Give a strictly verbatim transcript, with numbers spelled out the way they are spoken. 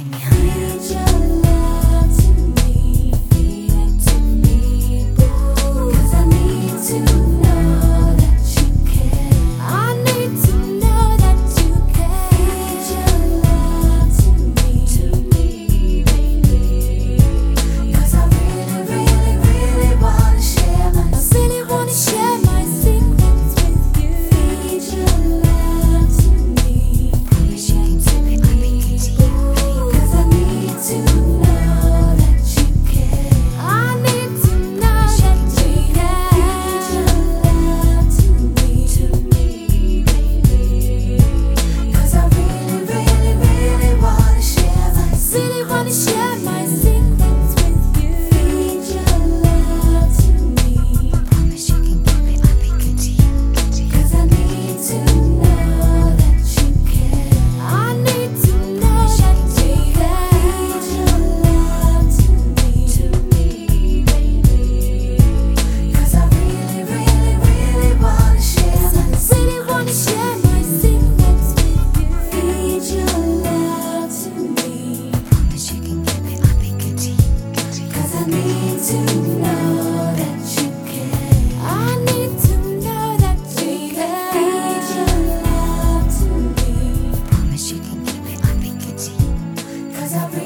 Feed your love to me, feed it to me, boo. 'Cause I need to know that you care. I need to know that you care. Feed your love to me, to me, baby. 'Cause I really, really, really wanna share my I really wanna share my secrets with you. Feed your love to me. Promise you can keep it, I'll be good to you. 'Cause I need to know that you care. I need to know that you care. Feed your love to me, to me, baby. 'Cause I really, really, really wanna share my really wanna share my secrets with you. Feed your love to me. Promise you can keep it, I'll be good to you. 'Cause I need to know that you care. I need to know that you care. Feed your love to me, to me, baby. 'Cause I really, really, really wanna share my really wanna share my secrets with you. Feed your love to me. Promise you can keep it, I'll be good to you. 'Cause I need to know that you care. I need to know that you care. Feed your love to me. Promise you can keep it, I'll be good to you. 'Cause I